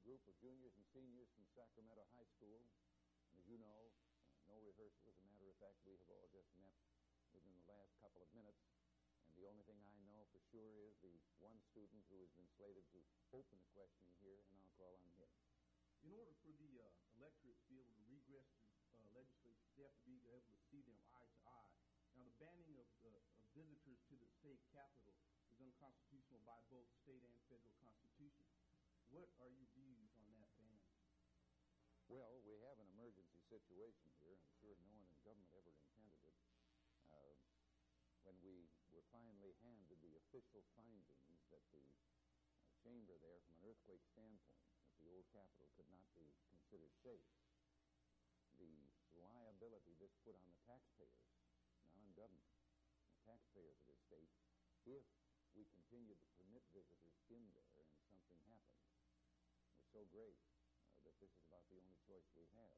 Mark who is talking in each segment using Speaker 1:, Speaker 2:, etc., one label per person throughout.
Speaker 1: group of juniors and seniors from Sacramento High School. And as you know, no rehearsal. As a matter of fact, we have all just met within the last couple of minutes. And the only thing I know for sure is the one student who has been slated to open the questioning here, and I'll call on him.
Speaker 2: In order for the electorate to be able to regress to legislatures, they have to be able to see them eye to eye. Now, the banning of visitors to the state capitol is unconstitutional by both state and federal constitutions. What are your views on that ban?
Speaker 1: Well, we have an emergency situation here. I'm sure no one in government ever intended it. When we were finally handed the official findings that the chamber there, from an earthquake standpoint, that the old Capitol could not be considered safe, the liability this put on the taxpayers, not on government, the taxpayers of this state, if we continued to permit visitors in there and something happened, was so great that this is about the only choice we have,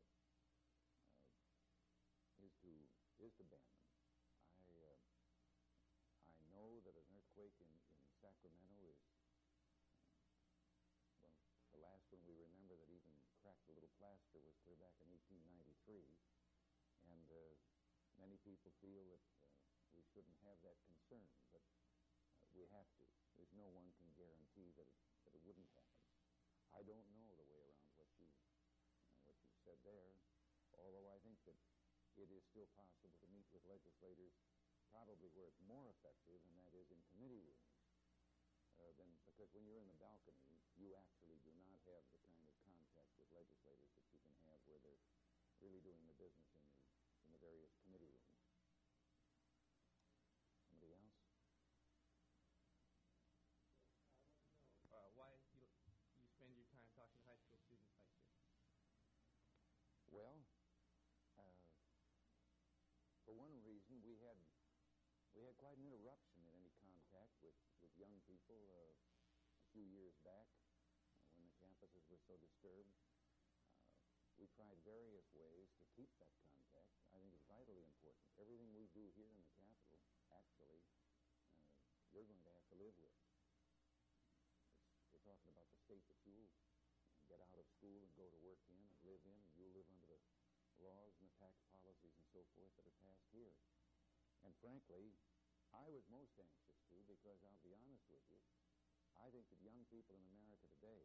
Speaker 1: is to ban them. I know that an earthquake in Sacramento is, well, the last one we remember that even cracked a little plaster was clear back in 1893, and many people feel that we shouldn't have that concern, but we have to. There's no one can guarantee that it wouldn't happen. I don't know the way around what you said there, although I think that it is still possible to meet with legislators probably where it's more effective, and that is in committee rooms. Because when you're in the balcony, you actually do not have the kind of contact with legislators that you can have where they're really doing the business in the various committee rooms. Somebody else?
Speaker 3: I want to know why you spend your time talking to high school students like this.
Speaker 1: Well, for one reason, we had quite an interruption in any contact with young people a few years back when the campuses were so disturbed. We tried various ways to keep that contact. I think it's vitally important. Everything we do here in the Capitol, actually, you're going to have to live with. We're talking about the state that you'll get out of school and go to work in and live in, and you'll live under the laws and the tax policies and so forth that are passed here. And frankly, I was most anxious to, because I'll be honest with you, I think that young people in America today,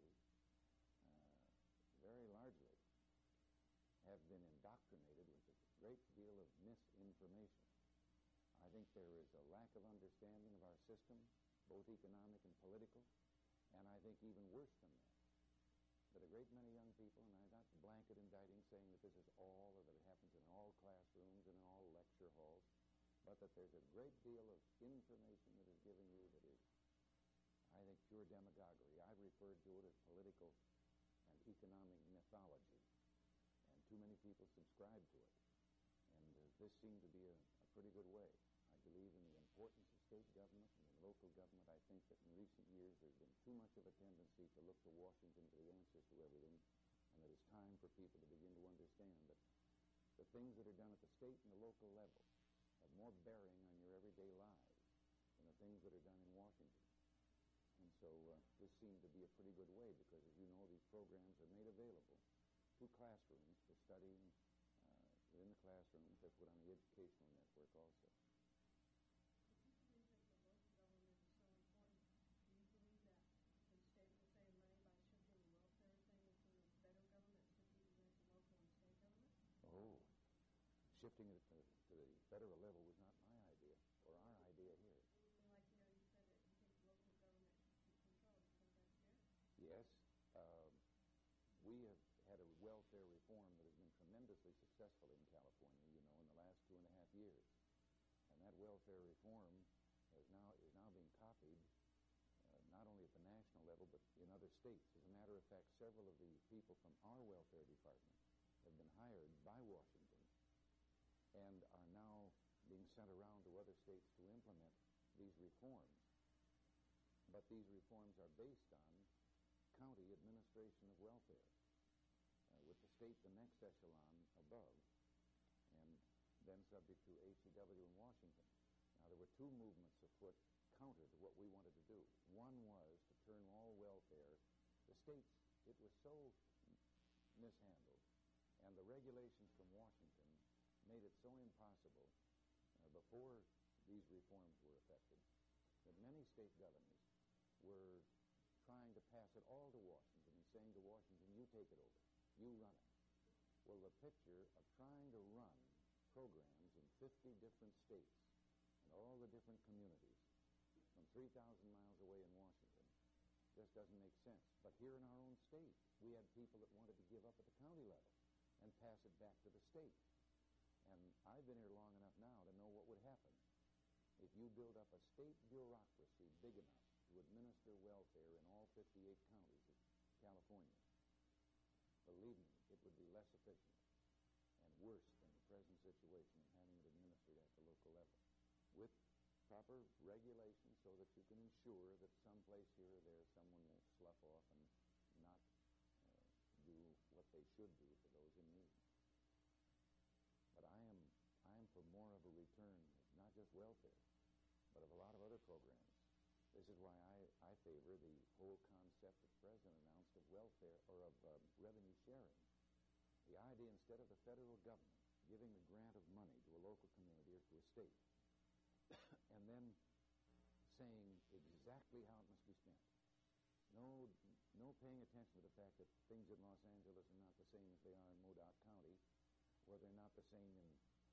Speaker 1: very largely, have been indoctrinated with a great deal of misinformation. I think there is a lack of understanding of our system, both economic and political, and I think even worse than that a great many young people, and I'm not blanket indicting saying that this is all, or that it happens in all classrooms and in all lecture halls, but that there's a great deal of information that is given you that is, I think, pure demagoguery. I've referred to it as political and economic mythology, and too many people subscribe to it. And this seemed to be a pretty good way. I believe in the importance of state government and in local government. I think that in recent years there's been too much of a tendency to look to Washington for the answers to everything, and that it's time for people to begin to understand that the things that are done at the state and the local level have more bearing on your everyday lives than the things that are done in Washington. And so this seemed to be a pretty good way, because, as you know, these programs are made available to classrooms for studying within the classrooms. They're put on the educational network also.
Speaker 4: Government is so important. Do you believe that the state will save money by shifting the welfare thing into the federal government instead of keeping it to local and state government?
Speaker 1: Oh, shifting it to the federal level was not my idea, or our idea here.
Speaker 4: Like, you said that you think local government should control. Do you think that's good?
Speaker 1: Yes. We have had a welfare reform that has been tremendously successful in California, in the last 2.5 years. And that welfare reform is now being copied, not only at the national level, but in other states. As a matter of fact, several of the people from our welfare department have been hired by Washington and are now being sent around to other states to implement these reforms. But these reforms are based on county administration of welfare, with the state the next echelon above, and then subject to HCW in Washington. Now, there were two movements afoot counter to what we wanted to do. One was to turn all welfare, the states it was so mishandled, and the regulations from Washington made it so impossible before these reforms were effected that many state governors were trying to pass it all to Washington and saying to Washington, you take it over, you run it. Well, the picture of trying to run programs in 50 different states and all the different communities from 3,000 miles away in Washington just doesn't make sense. But here in our own state, we had people that wanted to give up at the county level and pass it back to the state. And I've been here long enough now to know what would happen if you build up a state bureaucracy big enough to administer welfare in all 58 counties of California. Believe me, it would be less efficient and worse than the present situation of having it administered at the local level, with proper regulations so that you can ensure that someplace here or there someone will slough off and not do what they should do for those in need. But I am for more of a return of not just welfare, but of a lot of other programs. This is why I favor the whole concept that the President announced of welfare or of revenue sharing. The idea, instead of the federal government giving a grant of money to a local community or to a state, and then saying exactly how it must be spent. No paying attention to the fact that things in Los Angeles are not the same as they are in Modoc County, or they're not the same in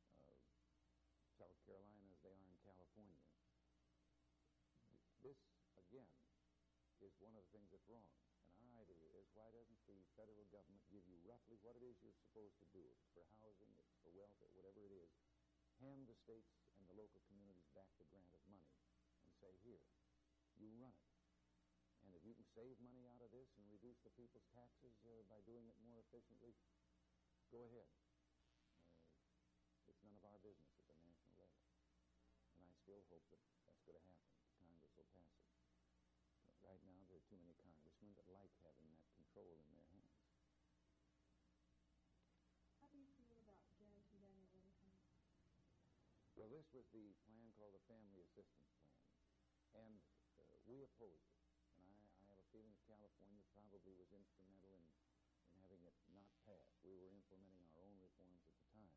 Speaker 1: South Carolina as they are in California. This, again, is one of the things that's wrong. And our idea is, why doesn't the federal government give you roughly what it is you're supposed to do? If it's for housing, if it's for welfare, whatever it is, hand the states and the local communities back the grant of money and say, here, you run it. And if you can save money out of this and reduce the people's taxes by doing it more efficiently, go ahead. It's none of our business at the national level. And I still hope that that's going to happen. Congress will pass it. But right now, there are too many congressmen that like having that control in their hands.
Speaker 4: How do you feel about guaranteed annual income?
Speaker 1: Well, this was the plan called the Family Assistance Plan, and we opposed it. And I have a feeling that California probably was instrumental in having it not pass. We were implementing our own reforms at the time.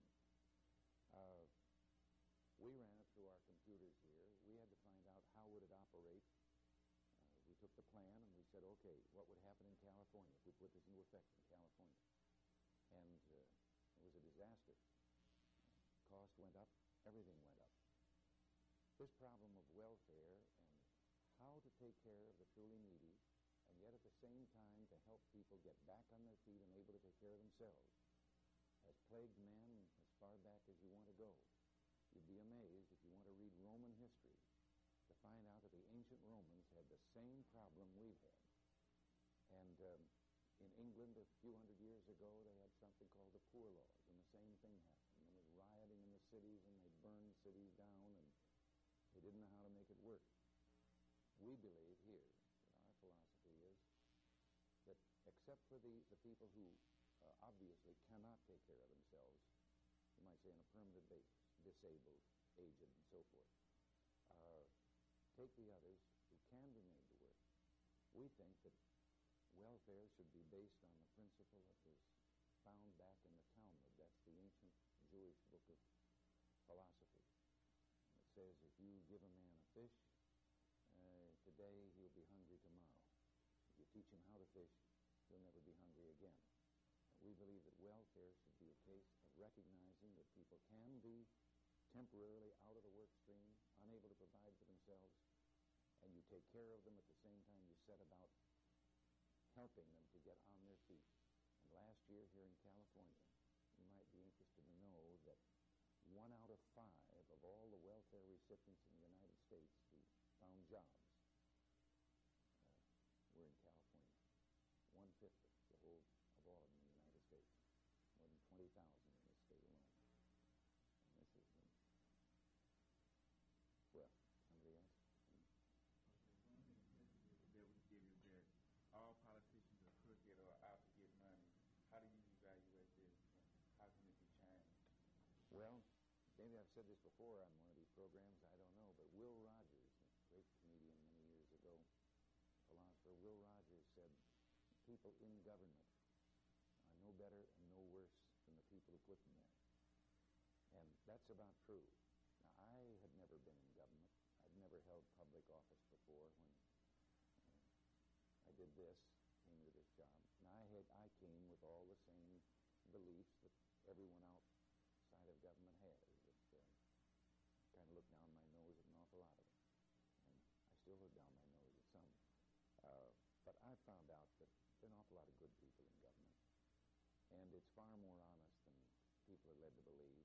Speaker 1: We ran it through our computers here. We had to find out how would it operate. We took the plan and we said, okay, what would happen in California if we put this into effect in California? And it was a disaster. Cost went up. Everything went up. This problem of welfare and how to take care of the truly needy, and yet at the same time to help people get back on their feet and able to take care of themselves, has plagued man as far back as you want to go. You'd be amazed, if you want to read Roman history, to find out that the ancient Romans had the same problem we've had. And in England a few hundred years ago, they had something called the Poor Laws, and the same thing happened. There was rioting in the cities, and they burned cities down, and they didn't know how to make it work. We believe here that our philosophy is that except for the people who obviously cannot take care of themselves, you might say on a permanent basis, disabled, aged, and so forth, take the others who can be made to work. We think that welfare should be based on the principle that was found back in the Talmud. That's the ancient Jewish book of philosophy. It says if you give a man a fish, today he'll be hungry tomorrow. If you teach him how to fish, he'll never be hungry again. We believe that welfare should be a case of recognizing that people can be temporarily out of the work stream, unable to provide for themselves, and you take care of them at the same time you set about helping them to get on their feet. And last year here in California, you might be interested to know that 1 out of 5 of all the welfare recipients in the United States who found jobs were in California. 1/5 of the whole of all of them in the United States. More than 20,000 in this state alone. And this is, well, somebody else?
Speaker 5: One thing that we give you that all politicians are crooked or out to get money. How do you evaluate this? How can it be changed?
Speaker 1: Well, maybe I've said this before on one of these programs, I don't know, but Will Rogers, a great comedian many years ago, philosopher, Will Rogers said people in government are no better and no worse than the people who put them there. And that's about true. Now, I had never been in government. I'd never held public office before when I did this, came to this job. And I came with all the same beliefs that everyone outside of government has. That kind of look down my nose at an awful lot of it. And I still look down my nose at some. But I found out that there are an awful lot of good people in government. And it's far more honest than people are led to believe.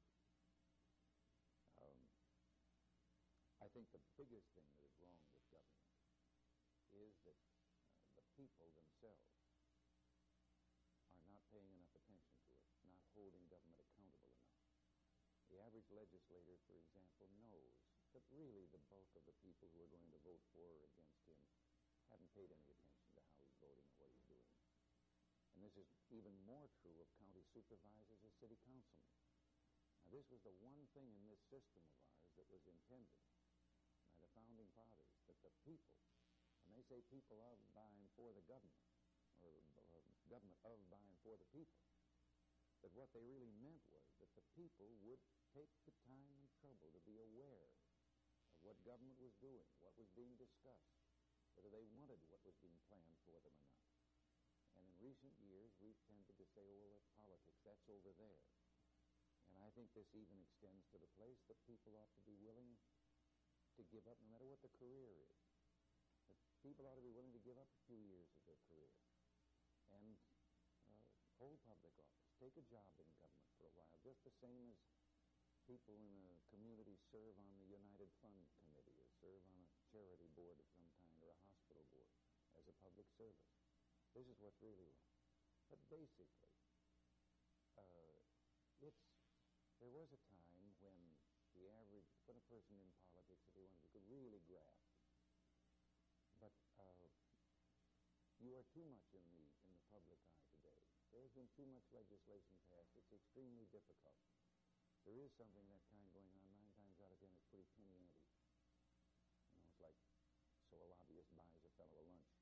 Speaker 1: I think the biggest thing that is wrong with government is that the people themselves are not paying enough attention to it, not holding government accountable enough. The average legislator, for example, knows that really the bulk of the people who are going to vote for or against him haven't paid any attention to how he's voting or what he's doing. And this is even more true of county supervisors or city councilmen. Now, this was the one thing in this system of ours that was intended by the Founding Fathers, that the people, when they say people of, by, and for the government, or government of, by, and for the people, that what they really meant was that the people would take the time and trouble to be aware of what government was doing, what was being discussed, whether they wanted what was being planned for them or not. And in recent years, we've tended to say, oh, well, that's politics, that's over there. And I think this even extends to the place that people ought to be willing to give up, no matter what the career is. That people ought to be willing to give up a few years of their career and hold public office, take a job in government for a while, just the same as people in a community serve on the United Fund Committee or serve on a charity board of some kind or a hospital board as a public service. This is what's really wrong. But basically, there was a time when when a person in politics, if he wanted, could really graft. But you are too much in the public eye today. There's been too much legislation passed. It's extremely difficult. There is something that kind going on 9 times out of 10. It's pretty penny ante. You know, it's like, so a lobbyist buys a fellow a lunch.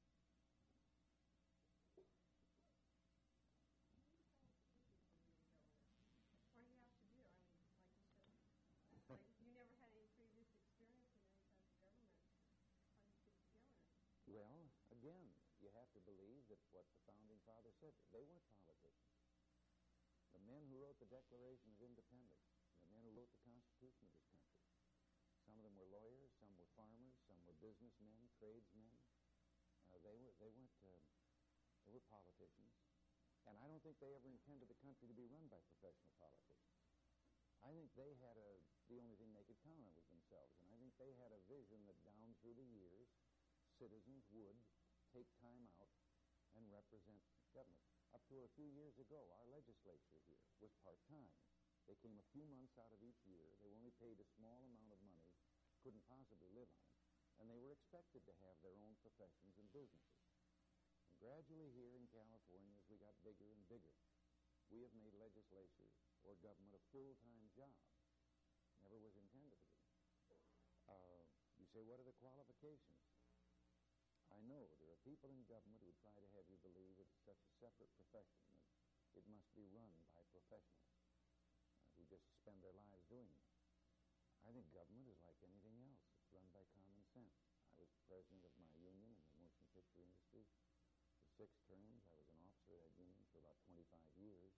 Speaker 4: What do you have to do? I mean, like you said, like you never had any previous experience in any type of government. How do you get together?
Speaker 1: Well, again, you have to believe that what the Founding Fathers said, they weren't politicians. The men who wrote the Declaration of Independence, the men who wrote the Constitution of this country, some of them were lawyers, some were farmers, some were businessmen, tradesmen. They were politicians. And I don't think they ever intended the country to be run by professional politicians. I think they had the only thing they could count on was themselves. And I think they had a vision that down through the years, citizens would take time out and represent government. Up to a few years ago, our legislature here was part-time. They came a few months out of each year. They were only paid a small amount of money, couldn't possibly live on it, and they were expected to have their own professions and businesses. And gradually here in California, as we got bigger and bigger, we have made legislature or government a full-time job. Never was intended to be. You say, what are the qualifications? I know there are people in government who try to have you believe it's such a separate profession that it must be run by professionals who just spend their lives doing it. I think government is like anything else. It's run by common sense. I was president of my union in the motion picture industry for 6 terms. I was an officer of that union for about 25 years.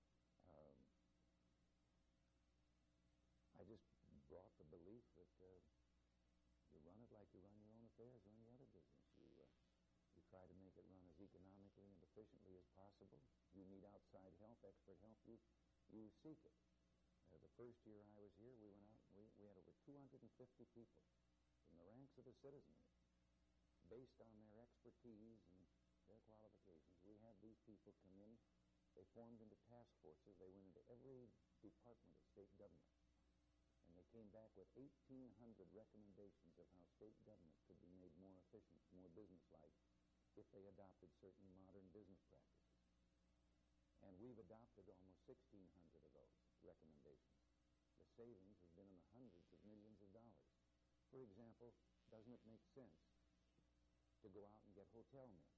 Speaker 1: I just brought the belief that you run it like you run your own affairs or any other business. You try to make it run as economically and efficiently as possible. You need outside help, expert help, you seek it. The first year I was here, we went out and we had over 250 people from the ranks of the citizenry. Based on their expertise and their qualifications, we had these people come in. They formed into task forces. They went into every department of state government. And they came back with 1,800 recommendations of how state government could be made more efficient, more businesslike, if they adopted certain modern business practices. And we've adopted almost 1,600 of those recommendations. The savings has been in the hundreds of millions of dollars. For example, doesn't it make sense to go out and get hotel men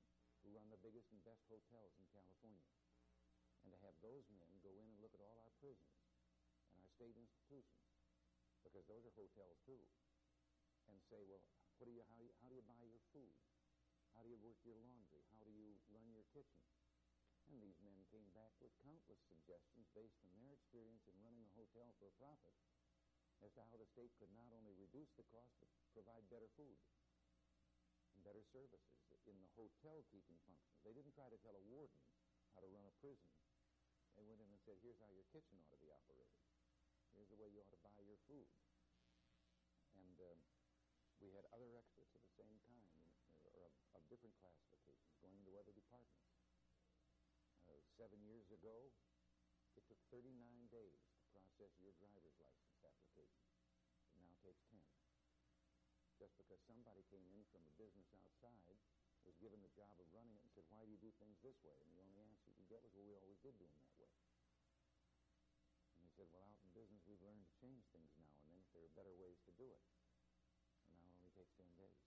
Speaker 1: who run the biggest and best hotels in California. And to have those men go in and look at all our prisons and our state institutions, because those are hotels too, and say, well, how do you buy your food? How do you work your laundry? How do you run your kitchen? And these men came back with countless suggestions based on their experience in running a hotel for a profit as to how the state could not only reduce the cost but provide better food and better services in the hotel keeping function. They didn't try to tell a warden how to run a prison. They went in and said, here's how your kitchen ought to be operated. Here's the way you ought to buy your food. And we had other experts of the same kind, or of different classifications, going into other departments. 7 years ago, it took 39 days to process your driver's license application. It now takes 10. Just because somebody came in from a business outside, was given the job of running it, and said, why do you do things this way? And the only answer you could get was, well, we always did do them that way. And they said, well, out in business, we've learned to change things now and then if there are better ways to do it. And now it only takes 10 days.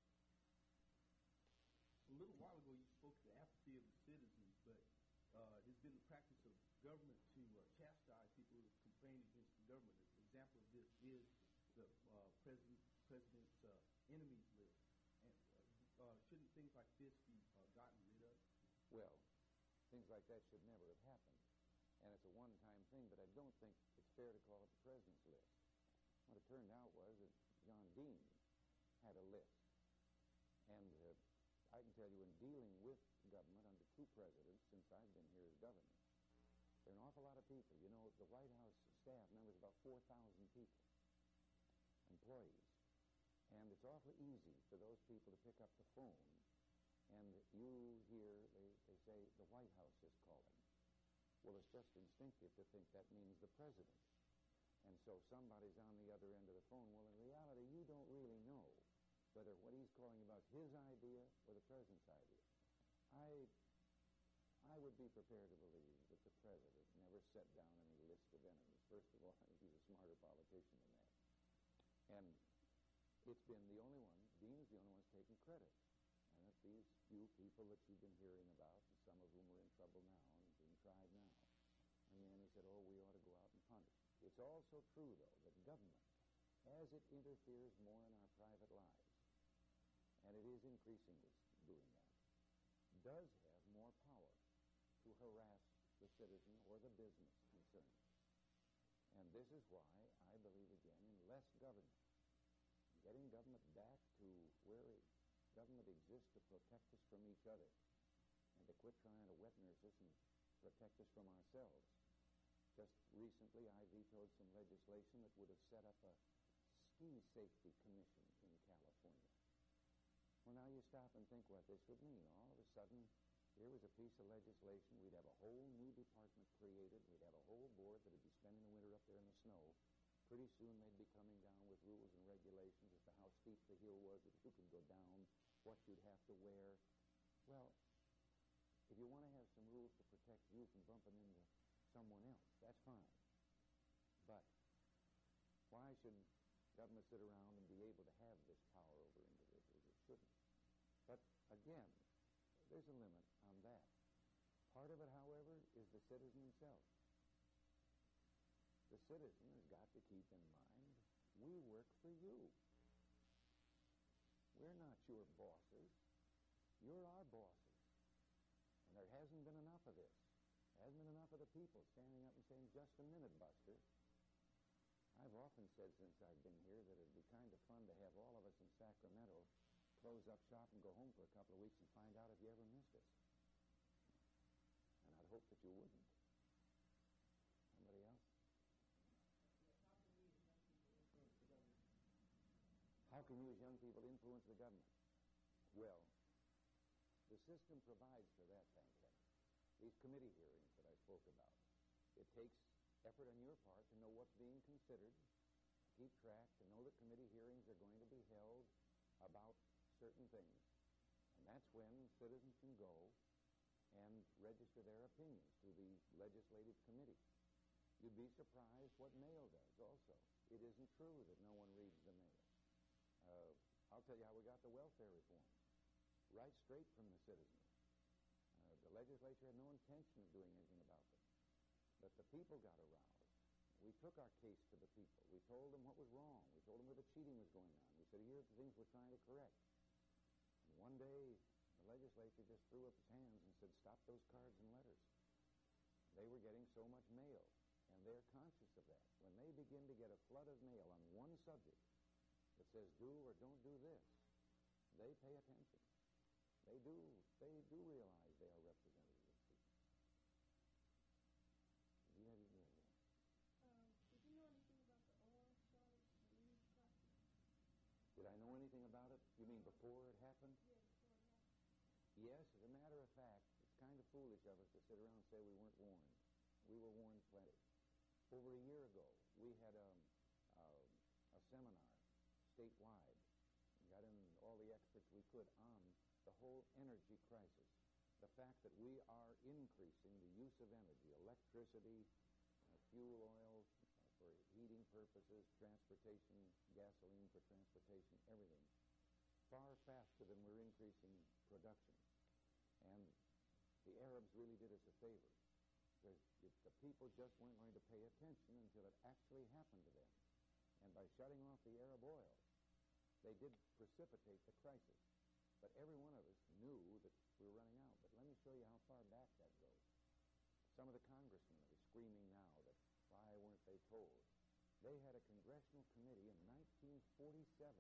Speaker 2: A little while ago, you spoke to the apathy of the citizens, but there's been the practice of government to chastise people who complain against the government. An example of this is the president's enemies list. And shouldn't things like this be gotten rid of?
Speaker 1: Well, things like that should never have happened. And it's a one-time thing, but I don't think it's fair to call it the president's list. What it turned out was that John Dean had a list. And I can tell you, in dealing with government under two presidents since I've been here as governor, there are an awful lot of people. You know, the White House staff numbers about 4,000 people, employees. And it's awfully easy for those people to pick up the phone, and you hear, they say, the White House is calling. Well, it's just instinctive to think that means the president. And so somebody's on the other end of the phone. Well, in reality, you don't really know whether what he's calling about is his idea or the president's idea. I would be prepared to believe that the president never set down any list of enemies. First of all, I think he's a smarter politician than that. And it's been the only one, Dean's the only one who's taken credit. And that these few people that you've been hearing about, and some of whom are in trouble now and being tried now, and then he said, oh, we ought to go out and punish. It's also true, though, that government, as it interferes more in our private lives, and it is increasingly doing that, does have more power to harass the citizen or the business concerned. And this is why I believe, again, in less government, getting government back to where government exists to protect us from each other and to quit trying to wet nurse us and protect us from ourselves. Just recently, I vetoed some legislation that would have set up a ski safety commission in California. Well, now you stop and think what this would mean. All of a sudden, here was a piece of legislation. We'd have a whole new department created. We'd have a whole board that would be spending the winter up there in the snow. Pretty soon they'd be coming down with rules and regulations as to how steep the hill was, if you could go down, what you'd have to wear. Well, if you want to have some rules to protect you from bumping into someone else, that's fine. But why should government sit around and be able to have this power over individuals? It shouldn't. But again, there's a limit on that. Part of it, however, is the citizen himself. The citizen has got to keep in mind, we work for you. We're not your bosses. You're our bosses. And there hasn't been enough of this. There hasn't been enough of the people standing up and saying, just a minute, Buster. I've often said since I've been here that it'd be kind of fun to have all of us in Sacramento close up shop and go home for a couple of weeks and find out if you ever missed us. And I'd hope that you wouldn't. Somebody else? How can we as young people influence the government? Well, the system provides for that, thank heaven. These committee hearings that I spoke about. It takes effort on your part to know what's being considered, to keep track, to know that committee hearings are going to be held about certain things. And that's when citizens can go and register their opinions to the legislative committee. You'd be surprised what mail does also. It isn't true that no one reads the mail. I'll tell you how we got the welfare reform. Right straight from the citizen. The legislature had no intention of doing anything about them. But the people got aroused. We took our case to the people. We told them what was wrong. We told them where the cheating was going on. We said, here are the things we're trying to correct. And one day, the legislature just threw up its hands and said, stop those cards and letters. They were getting so much mail, and they're conscious of that. When they begin to get a flood of mail on one subject that says do or don't do this, they pay attention. They do realize they are representatives of people.
Speaker 4: Did you know anything about the oil shortage and energy crisis?
Speaker 1: Did I know anything about it? You mean before it happened?
Speaker 4: Yeah, before it happened.
Speaker 1: Yes, as a matter of fact, it's kind of foolish of us to sit around and say we weren't warned. We were warned plenty. Over a year ago, we had a seminar statewide. We got in all the experts we could on the whole energy crisis. The fact that we are increasing the use of energy, electricity, fuel oil for heating purposes, transportation, gasoline for transportation, everything, far faster than we're increasing production. And the Arabs really did us a favor, because the people just weren't going to pay attention until it actually happened to them. And by shutting off the Arab oil, they did precipitate the crisis. But every one of us knew that we were running out. But let me show you how far back that goes. Some of the congressmen are screaming now that why weren't they told? They had a congressional committee in 1947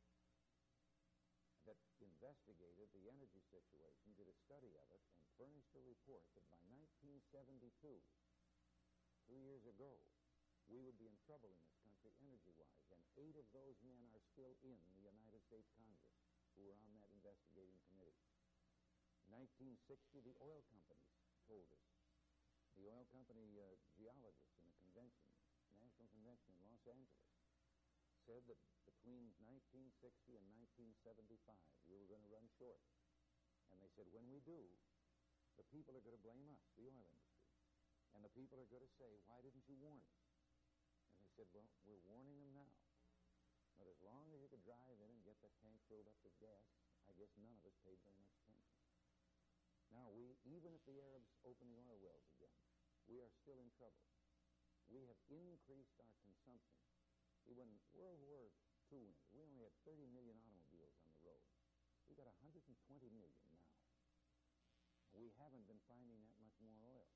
Speaker 1: that investigated the energy situation, did a study of it, and furnished a report that by 1972, 2 years ago, we would be in trouble in this country energy-wise. And 8 of those men are still in the United States Congress who were on that investigating committee. 1960, the oil companies told us. The oil company geologists in a convention, national convention in Los Angeles, said that between 1960 and 1975, we were going to run short. And they said, when we do, the people are going to blame us, the oil industry. And the people are going to say, why didn't you warn us? And they said, well, we're warning them now. But as long as you could drive in and get that tank filled up with gas, I guess none of us paid very much attention. Now, even if the Arabs open the oil wells again, we are still in trouble. We have increased our consumption. See, when World War II ended, we only had 30 million automobiles on the road. We've got 120 million now. We haven't been finding that much more oil.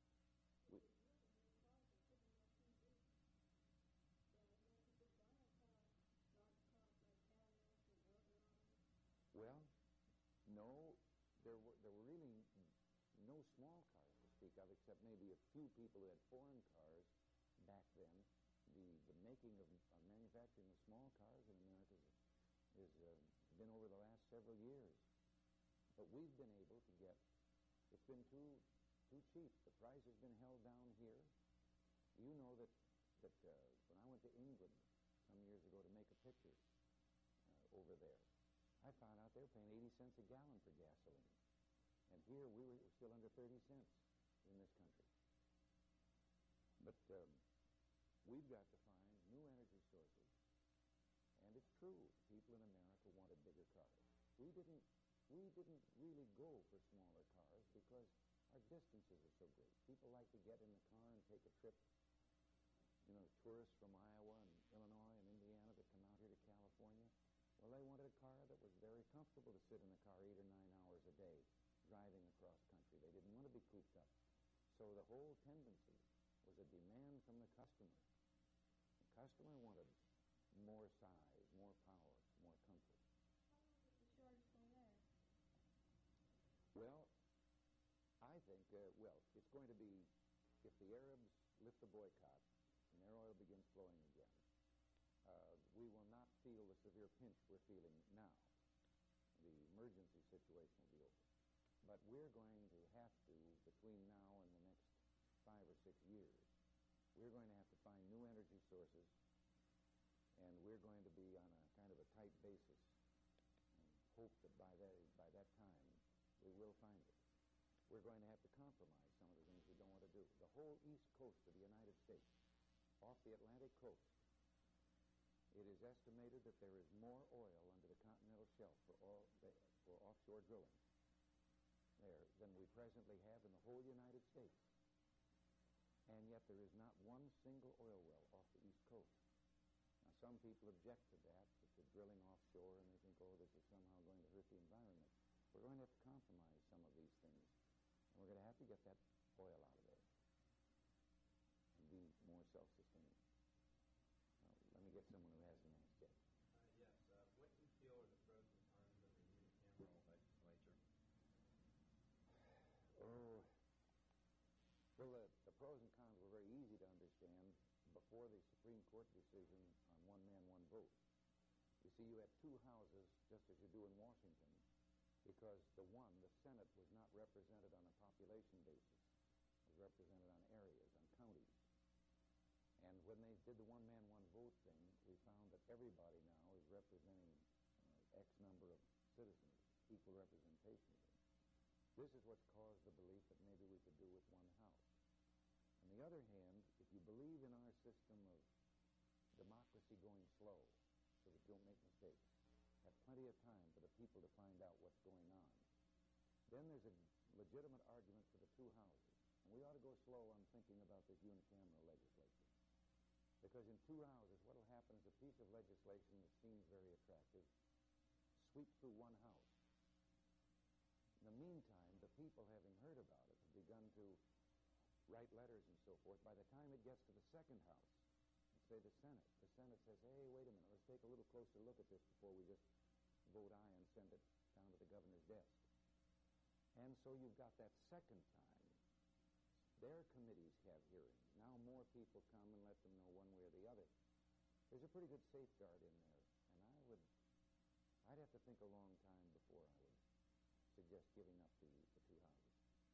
Speaker 1: Well, no, there were really no small cars to speak of, except maybe a few people who had foreign cars back then. The making of manufacturing of small cars in America has been over the last several years. But we've been able to get, it's been too cheap. The price has been held down here. You know that when I went to England some years ago to make a picture over there, I found out they were paying 80 cents a gallon for gasoline. And here we were still under 30 cents in this country. But we've got to find new energy sources. And it's true, people in America wanted bigger cars. We didn't really go for smaller cars because our distances are so great. People like to get in the car and take a trip. You know, tourists from Iowa and Illinois and Indiana that come out here to California, well, they wanted a car that was very comfortable to sit in the car 8 or 9 hours a day driving across country. They didn't want to be cooped up. So the whole tendency was a demand from the customer. The customer wanted more size, more power, more comfort.
Speaker 4: How long is the shortage going to last?
Speaker 1: Well, I think, it's going to be, if the Arabs lift the boycott and their oil begins flowing again, we will not feel the severe pinch we're feeling now. The emergency situation will be over. But we're going to have to, between now and the next 5 or 6 years, we're going to have to find new energy sources, and we're going to be on a kind of a tight basis and hope that by that time we will find it. We're going to have to compromise some of the things we don't want to do. The whole east coast of the United States, off the Atlantic coast, it is estimated that there is more oil under the continental shelf for offshore drilling there than we presently have in the whole United States. And yet there is not one single oil well off the East Coast. Now, some people object to that drilling offshore, and they think, oh, this is somehow going to hurt the environment. We're going to have to compromise some of these things, and we're going to have to get that oil out of there and be more self-sustaining. Now, let me get someone who has an answer.
Speaker 3: Yes. What do you feel are the pros and cons of a unicameral legislature?
Speaker 1: Oh, well, the pros and cons were very easy to understand before the Supreme Court decision on one man, one vote. You see, you had two houses, just as you do in Washington, because the Senate, was not represented on a population basis. It was represented on areas, on counties. And when they did the one man, one vote thing, we found that everybody now is representing X number of citizens, equal representation. This is what's caused the belief that maybe we could do with one house. On the other hand, if you believe in our system of democracy going slow so that you don't make mistakes, have plenty of time for the people to find out what's going on, then there's a legitimate argument for the two houses. And we ought to go slow on thinking about this unicameral legislature. Because in two houses, what will happen is a piece of legislation that seems very attractive sweeps through one house. In the meantime, the people, having heard about it, have begun to write letters and so forth. By the time it gets to the second house, say the Senate says, hey, wait a minute, let's take a little closer look at this before we just vote aye and send it down to the governor's desk. And so you've got that second time. Their committees have hearings. Now more people come and let them know one way or the other. There's a pretty good safeguard in there, and I'd have to think a long time before I would suggest giving up the two houses.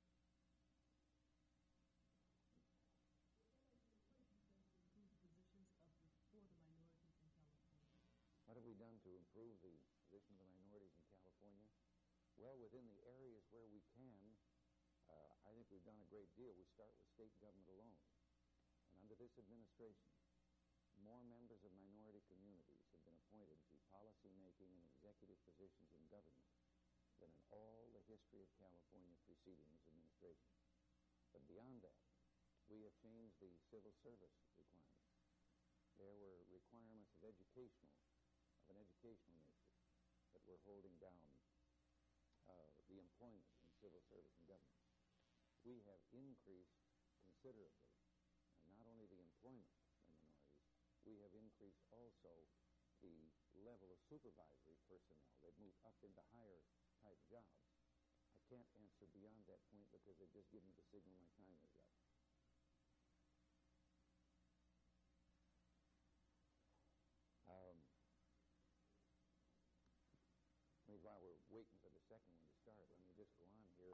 Speaker 6: For the minorities in California.
Speaker 1: What have we done to improve the position of the minorities in California? Well, within the areas where we can, I think we've done a great deal. We start with state government alone. And under this administration, more members of minority communities have been appointed to policy-making and executive positions in government than in all the history of California preceding this administration. But beyond that, we have changed the civil service requirements. There were requirements of an educational nature that were holding down the employment in civil service and government. We have increased considerably, and not only the employment of minorities, we have increased also the level of supervisory personnel. They've moved up into higher type jobs. I can't answer beyond that point because they've just given me the signal my time is up. While we're waiting for the second one to start, let me just go on here.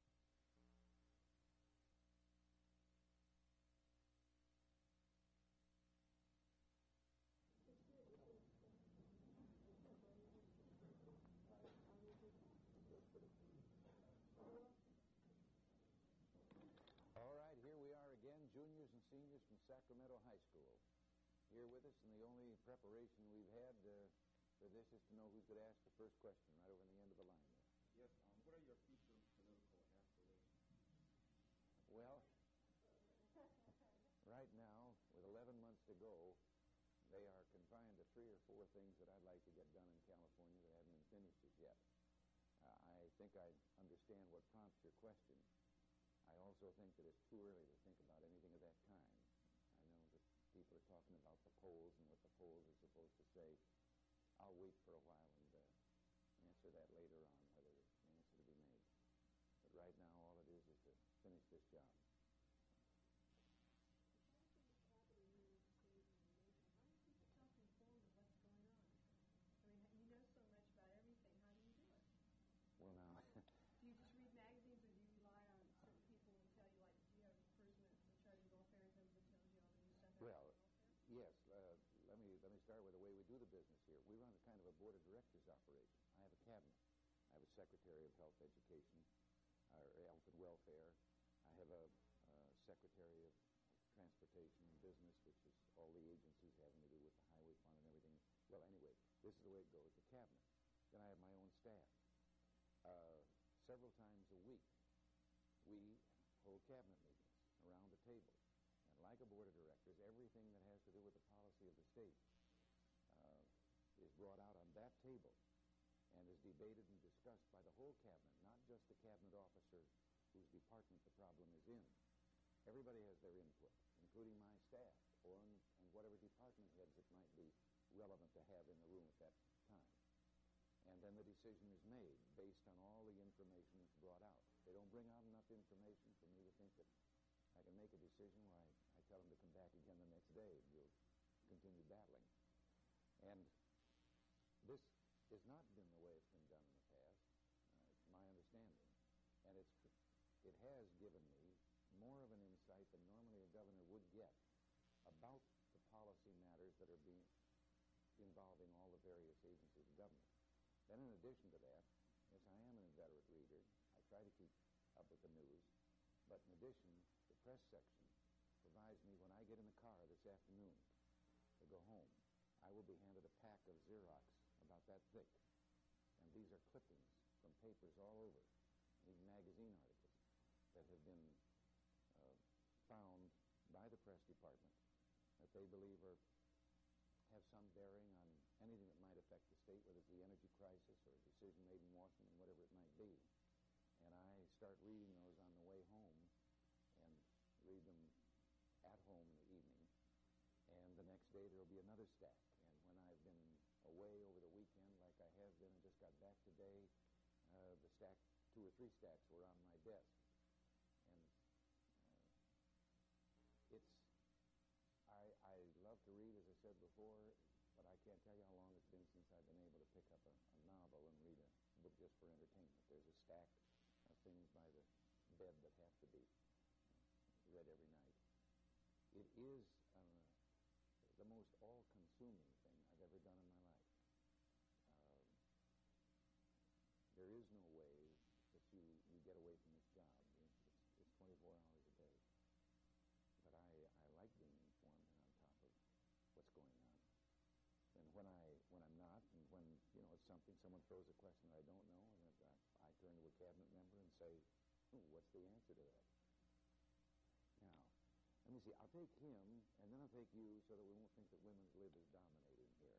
Speaker 1: All right, here we are again, juniors and seniors from Sacramento High School. Here with us, and the only preparation we've had for this is to know who's going to ask the first question right over in the end of the line there.
Speaker 5: Yes, what are your future political aspirations?
Speaker 1: Well, right now, with 11 months to go, they are confined to 3 or 4 things that I'd like to get done in California that haven't been finished as yet. I think I understand what prompts your question. I also think that it's too early to think about anything of that kind. I know that people are talking about the polls and what the polls are supposed to say. I'll wait for a while and answer that later on, whether an answer to be made. But right now, all it is to finish this job.
Speaker 4: How do you capital in your state and your nation? How do you keep yourself informed of what's going on? I mean, you know so much about everything. How do you do it?
Speaker 1: Well, now...
Speaker 4: Do you just read magazines, or do you rely on certain people who tell you, like, do you have a person that's in charge of welfare and comes and tells you all the new stuff about welfare?
Speaker 1: Yes. Let me start with the way we do the business here. We run a kind of a board of directors operation. I have a cabinet. I have a secretary of health education, or health and welfare. I have a secretary of transportation and business, which is all the agencies having to do with the highway fund and everything. Well, anyway, this is the way it goes. The cabinet. Then I have my own staff. several times a week, we hold cabinet meetings around a table. And like a board of directors, everything that has to do with the policy of the state is brought out on that table and is debated and discussed by the whole cabinet, not just the cabinet officer whose department the problem is in. Everybody has their input, including my staff and whatever department heads it might be relevant to have in the room at that time. And then the decision is made based on all the information that's brought out. They don't bring out enough information for me to think that I can make a decision where I tell them to come back again the next day and we'll continue battling. And this has not been the way it's been done in the past, to my understanding. And it has given me more of an insight than normally a governor would get about the policy matters that are involving all the various agencies of government. Then in addition to that, yes, I am an inveterate reader. I try to keep up with the news. But in addition, the press section provides me, when I get in the car this afternoon to go home, I will be handed a pack of Xerox about that thick. And these are clippings from papers all over, even magazine articles that have been found by the press department that they believe have some bearing on anything that might affect the state, whether it's the energy crisis or a decision made in Washington, whatever it might be. And I start reading those on the way home and read them at home in the evening. And the next day there will be another stack. And when I've been away over the weekend, like I have been, and just got back today, the stack, 2 or 3 stacks were on my desk. And I love to read, as I said before, but I can't tell you how long it's been since I've been able to pick up a novel and read a book just for entertainment. There's a stack of things by the bed that have to be read every night. It is the most all-consuming thing I've ever done in my life. There is no way that you get away from this job. It's 24 hours a day. But I like being informed and on top of what's going on. And when I'm not, and when it's something, someone throws a question that I don't know, and I turn to a cabinet member and say, what's the answer to that? Now, let me see. I'll take him, and then I'll take you, so that we won't think that women's lib is dominating here.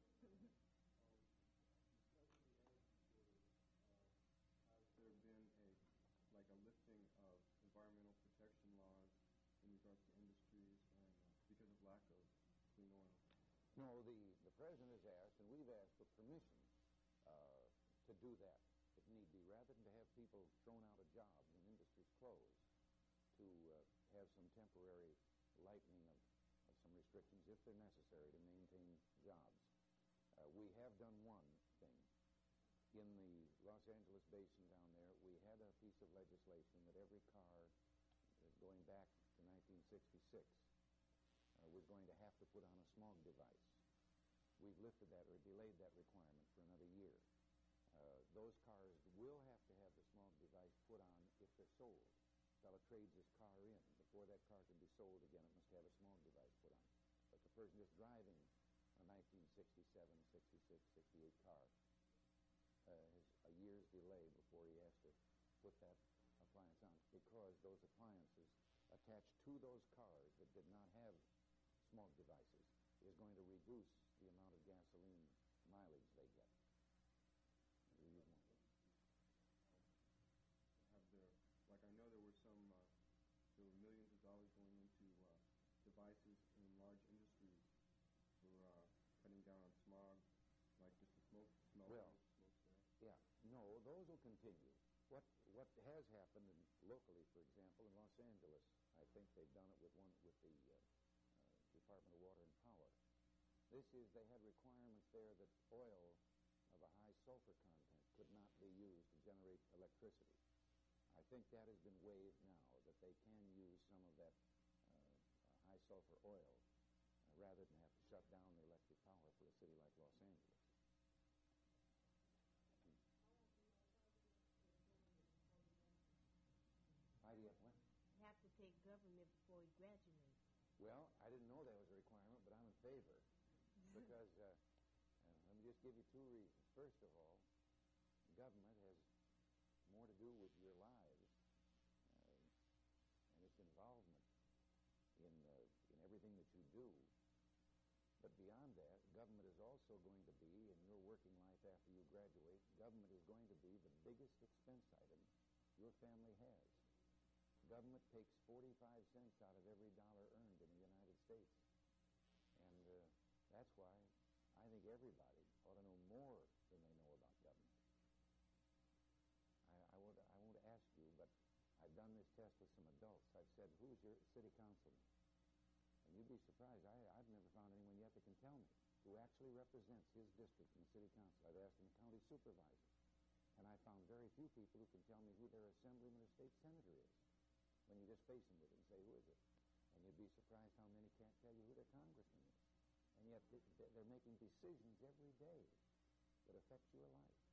Speaker 7: Has there been a lifting of environmental protection laws in regards to industries and because of lack of clean oil?
Speaker 1: No, the president has asked, and we've asked for permission to do that, if need be, rather than to have people thrown out of jobs and industries closed, to have some temporary lightening of some restrictions, if they're necessary, to maintain jobs. We have done one thing. In the Los Angeles basin down there, we had a piece of legislation that every car, going back to 1966, was going to have to put on a smog device. We've lifted that or delayed that requirement for another year. Those cars will have to have the smog device put on if they're sold. A fellow trades his car in. Before that car can be sold again, it must have a smog device put on. But the person just driving a 1967, 66, 68 car has a year's delay before he has to put that appliance on, because those appliances attached to those cars that did not have smog devices is going to reduce the amount of gasoline mileage they get.
Speaker 7: I know there were millions of dollars going into devices in large industries for cutting down on smog, like just the smoke smell.
Speaker 1: Well, yeah, no, those will continue. What has happened locally, for example, in Los Angeles, I think they've done it with the Department of Water and Power. This is, they had requirements there that oil of a high sulfur content could not be used to generate electricity. I think that has been waived now, that they can use some of that high sulfur oil rather than have to shut down the electric power for a city like Los Angeles. Why do you have what?
Speaker 8: You have to take government before you graduate.
Speaker 1: Well, I didn't know that was a requirement, but I'm in favor. Because, let me just give you 2 reasons. First of all, government has more to do do with your lives and its involvement in everything that you do. But beyond that, government is also going to be, in your working life after you graduate, government is going to be the biggest expense item your family has. Government takes 45 cents out of every dollar earned in the United States. And that's why I think everybody ought to know more than they know about government. I won't ask you, but I've done this test with some adults. I've said, who's your city councilman? And you'd be surprised. I've never found anyone yet that can tell me who actually represents his district in the city council. I've asked them county supervisors. And I found very few people who can tell me who their assemblyman or state senator is. When you just face them with it and say, who is it? And you'd be surprised how many can't tell you who their congressman is. And yet they're making decisions every day that affect your life.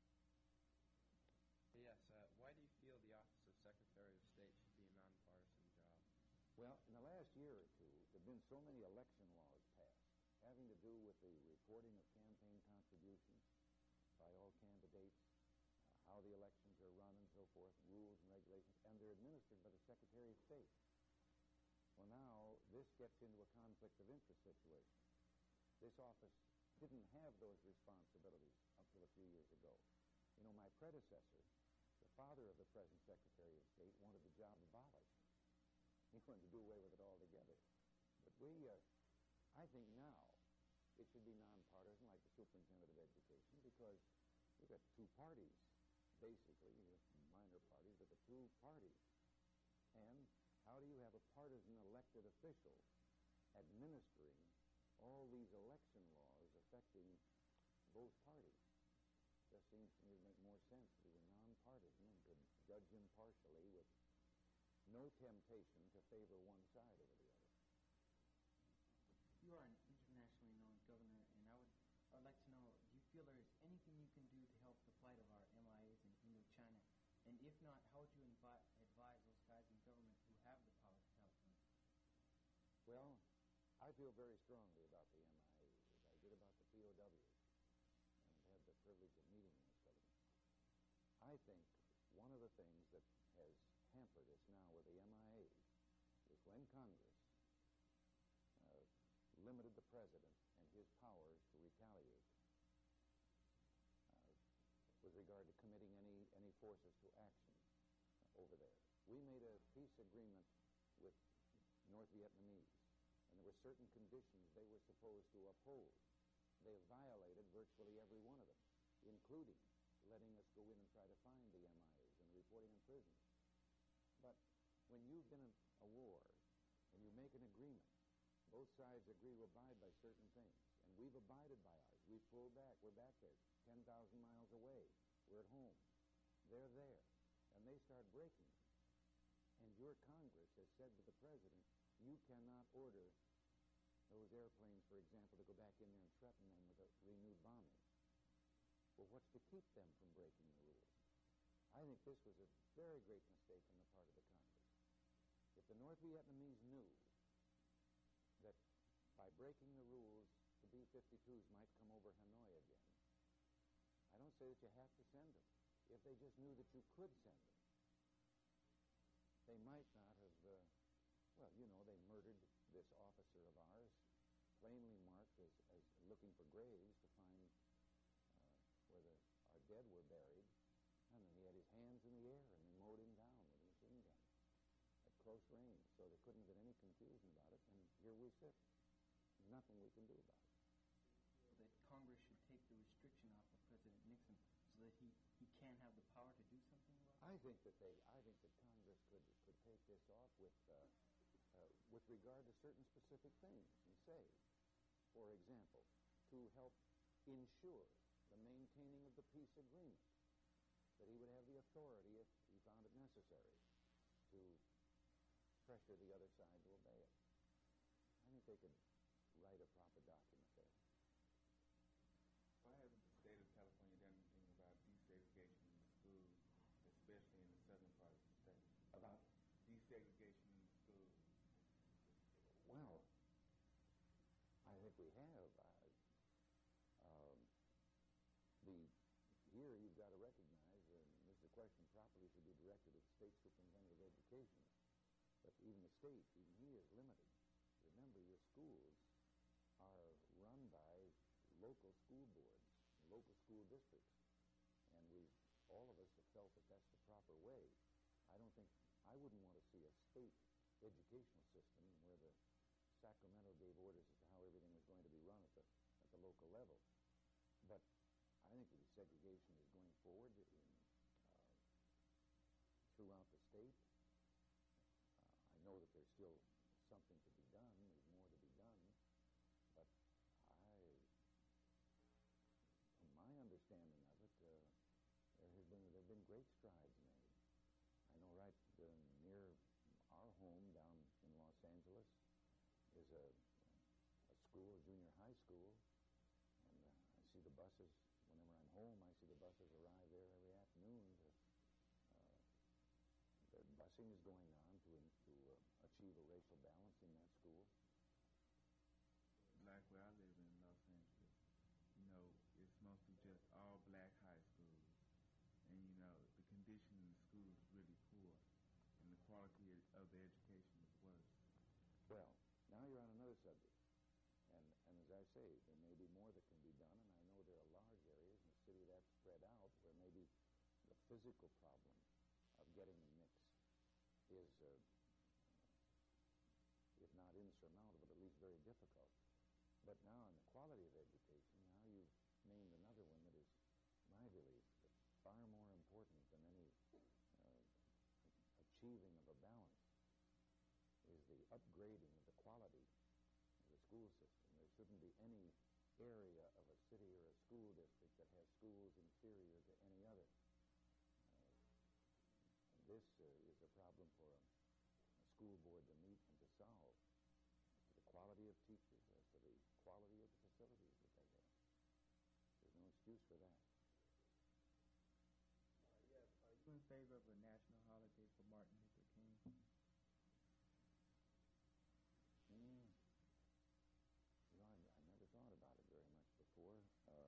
Speaker 9: Yes. Why do you feel the office of Secretary of State should be a nonpartisan job?
Speaker 1: Well, in the last year or two, there have been so many election laws passed having to do with the reporting of campaign contributions by all candidates, how the elections are run and so forth, rules and regulations, and they're administered by the Secretary of State. Well, now, this gets into a conflict of interest situation. This office didn't have those responsibilities up till a few years ago. You know, my predecessor, the father of the present Secretary of State, wanted the job abolished. He wanted to do away with it altogether. But I think now it should be nonpartisan, like the superintendent of education, because we've got two parties, basically, minor parties, but the two parties. And how do you have a partisan elected official administering all these election laws affecting both parties? It just seems to me to make more sense if he were nonpartisan and could judge impartially with no temptation to favor one side over the other.
Speaker 10: You are an internationally known governor, and I'd like to know, do you feel there is anything you can do to help the plight of our MIAs in Indochina? And if not, how would you advise those guys in government who have the power to help them?
Speaker 1: Well, I feel very strongly about the MIAs, as I did about the POWs, and had the privilege of meeting most of them. I think one of the things that has hampered us now with the MIAs is when Congress limited the president and his powers to retaliate with regard to committing any forces to action over there. We made a peace agreement with North Vietnamese, and there were certain conditions they were supposed to uphold. They violated virtually every one of them, including letting us go in and try to find the MIAs and reporting on prisoners. But when you've been in a war and you make an agreement, both sides agree to abide by certain things, and we've abided by ours. We've pulled back. We're back there, 10,000 miles away. We're at home. They're there, and they start breaking them. And your Congress has said to the president, you cannot order those airplanes, for example, to go back in there and threaten them with a renewed bombing. Well, what's to keep them from breaking the rules? I think this was a very great mistake on the part of the Congress. If the North Vietnamese knew that by breaking the rules, the B-52s might come over Hanoi again, I don't say that you have to send them. If they just knew that you could send them, they might not have, they murdered this officer of ours, plainly marked as looking for graves to find where our dead were buried, and then he had his hands in the air, and they mowed him down with a machine gun at close range, so there couldn't have been any confusion about it, and here we sit. Nothing we can do about it.
Speaker 10: That Congress should take the restriction off of President Nixon so that he can have the power to do something about it?
Speaker 1: I think that Congress could take this off with regard to certain specific things and say, for example, to help ensure the maintaining of the peace agreement, that he would have the authority, if he found it necessary, to pressure the other side to obey it. I think they could write a proper document there.
Speaker 5: Why hasn't the state of California done anything about desegregation in the schools, especially in the southern part of the state?
Speaker 1: About
Speaker 5: desegregation in the schools?
Speaker 1: Well, I think we have. Here you've got to recognize, and this is a question properly should be directed at the state superintendent of education. But even the state, even he is limited. Remember, your schools are run by local school boards, local school districts. And all of us have felt that that's the proper way. I wouldn't want to see a state educational system where the Sacramento gave orders as to how everything was going to be run at the local level. But I think the segregation is going forward throughout the state. I know that there's still something to be done. There's more to be done. But from my understanding of it, there have been great strides made. I know right near our home down in Los Angeles is a school, a junior high school, and I see the buses, whenever I'm home, I see the buses arrive there every afternoon. The busing is going on to achieve a racial balance in that school.
Speaker 5: Like where I live in Los Angeles, it's mostly just all black high schools. And, the condition in the school is really poor, and the quality of the education is worse.
Speaker 1: Well, now you're on another subject. And as I say, there may be more that can be done, and I know there are large areas in the city that's spread out where maybe the physical problem of getting them mixed is, if not insurmountable, at least very difficult. But now in the quality of education, now you've named another one that is, my belief, far more important than any achieving of a balance is the upgrading of the quality of the school system. There shouldn't be any area of a city or a school district that has schools inferior to any other. This is a problem for a school board to meet and to solve, as to the quality of teachers, as to the quality of the facilities that they have. There's no excuse for that.
Speaker 5: Yes. Are you in favor of a national holiday for Martin Luther King?
Speaker 1: I never thought about it very much before.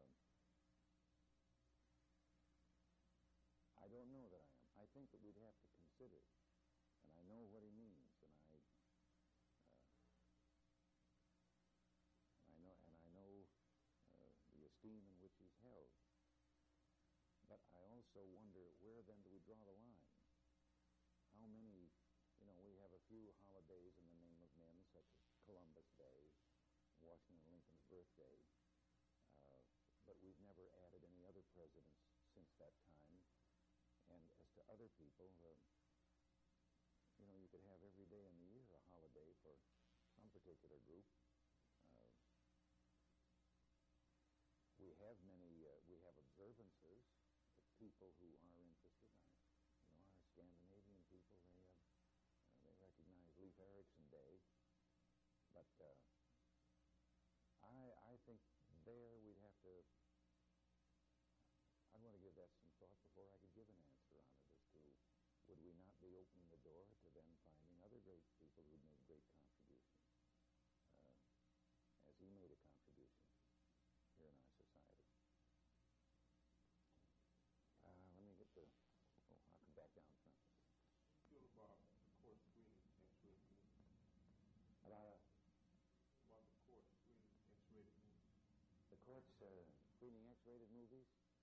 Speaker 1: I don't know that I am. I think that we'd have to consider, and I know what he means, and I know the esteem in which he's held. But I also wonder, where then do we draw the line? How many, we have a few holidays in the name of men, such as Columbus Day, Washington Lincoln's birthday, but we've never added any other presidents since that time. And as to other people, you could have every day in the year a holiday for some particular group. We have observances that people who are interested in, our Scandinavian people, they recognize Leif Erikson Day. But I think there we'd have to, I'd want to give that some thought before I could give an answer on it as to would we not be opening the door to then finding other great people who'd made great contributions, as he made a contribution here in our society. Let me get I'll come back down front.
Speaker 7: How do you feel about the court screening X-rated movies?
Speaker 1: About
Speaker 7: the court screening X-rated movies?
Speaker 1: The courts screening X-rated movies?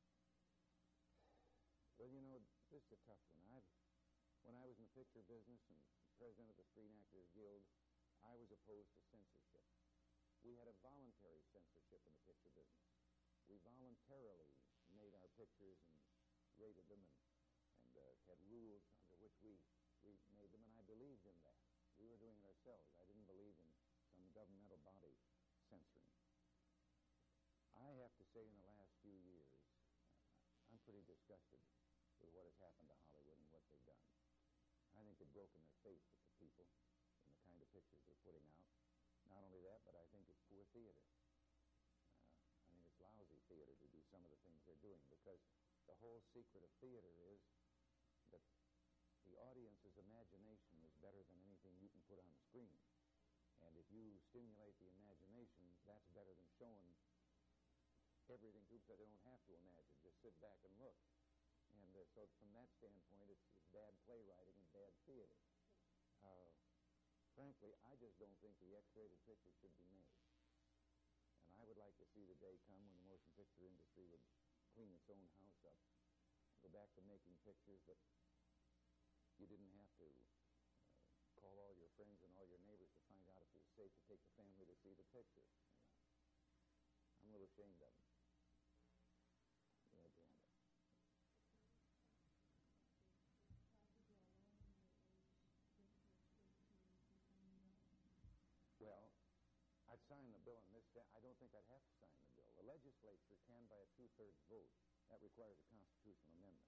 Speaker 1: Well, this is a tough one. When I was in the picture business and president of the Screen Actors Guild, I was opposed to censorship. We had a voluntary censorship in the picture business. We voluntarily made our pictures and rated them and had rules under which we made them, and I believed in that. We were doing it ourselves. I didn't believe in some governmental body censoring. I have to say in the last few years, I'm pretty disgusted with what has happened to Hollywood and what they've done. I think they've broken their faith with the people in the kind of pictures they're putting out. Not only that, but I think it's poor theater. I think it's lousy theater to do some of the things they're doing, because the whole secret of theater is that the audience's imagination is better than anything you can put on the screen. And if you stimulate the imagination, that's better than showing everything to them so they don't have to imagine. Just sit back and look. And so from that standpoint, it's bad playwriting and bad theater. Frankly, I just don't think the X-rated picture should be made. And I would like to see the day come when the motion picture industry would clean its own house up, go back to making pictures that you didn't have to call all your friends and all your neighbors to find out if it was safe to take the family to see the picture. You know. I'm a little ashamed of them. Yeah, Deanna.
Speaker 4: Possibly allowing the district schools to sign the bill?
Speaker 1: Well, I'd sign the bill in this. I don't think I'd have to sign the bill. The legislature can, by a 2/3 vote, that requires a constitutional amendment.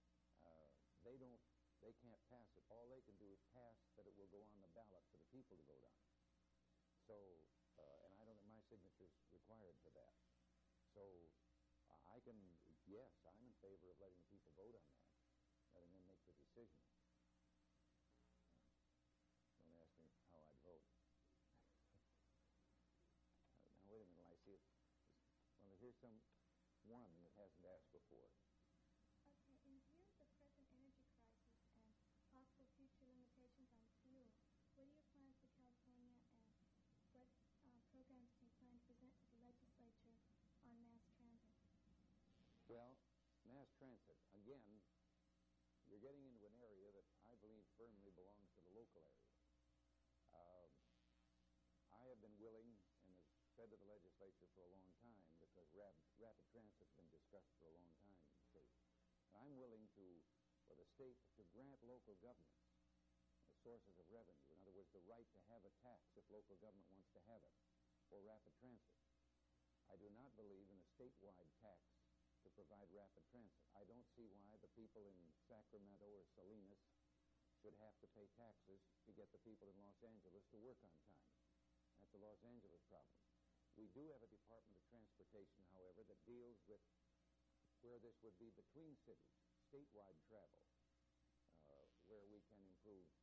Speaker 1: They can't pass it. All they can do is pass that it will go on the ballot for the people to vote on. So, and I don't think my signature is required for that. So, yes, I'm in favor of letting the people vote on that, letting them make the decision. Don't ask me how I'd vote. Now, wait a minute, I see it. Well, here's one that hasn't asked before.
Speaker 11: Okay, in view of the present energy crisis and possible future limitations on fuel, what are your plans for California, and what programs do you plan to present to the legislature on mass transit?
Speaker 1: Well, mass transit, again, you're getting into an area that I believe firmly belongs to the local area. I have been willing and have said to the legislature for a long time, because rapid transit has been discussed for a long time in the state. And I'm willing for the state to grant local governments sources of revenue. In other words, the right to have a tax if local government wants to have it for rapid transit. I do not believe in a statewide tax to provide rapid transit. I don't see why the people in Sacramento or Salinas should have to pay taxes to get the people in Los Angeles to work on time. That's a Los Angeles problem. We do have a Department of Transportation, however, that deals with where this would be between cities, statewide travel, where we can improve